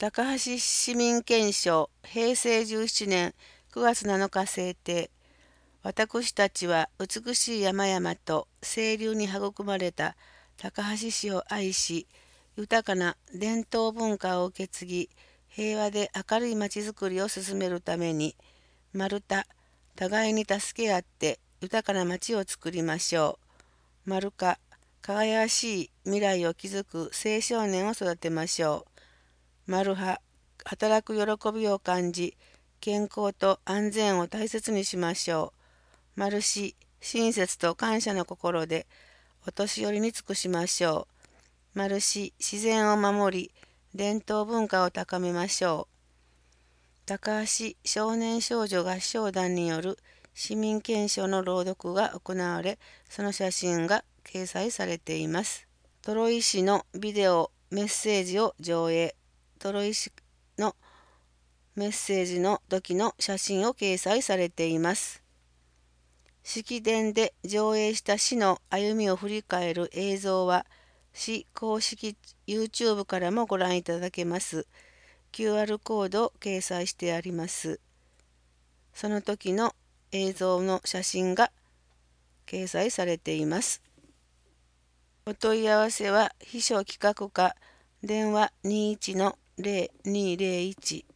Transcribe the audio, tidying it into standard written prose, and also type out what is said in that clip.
高橋市民憲章平成17年9月7日制定。私たちは美しい山々と清流に育まれた高橋市を愛し、豊かな伝統文化を受け継ぎ、平和で明るいまちづくりを進めるために、丸太、互いに助け合って豊かなまちを作りましょう。丸か、輝かしい未来を築く青少年を育てましょう。丸派、働く喜びを感じ、健康と安全を大切にしましょう。丸し、親切と感謝の心でお年寄りに尽くしましょう。丸し、自然を守り、伝統文化を高めましょう。高橋少年少女合唱団による市民憲章の朗読が行われ、その写真が掲載されています。トロイ市のビデオメッセージを上映。トロイ市のメッセージの時の写真を掲載されています。式典で上映した市の歩みを振り返る映像は、市公式 YouTube からもご覧いただけます。QR コードを掲載してあります。その時の映像の写真が掲載されています。お問い合わせは秘書企画課電話21-0201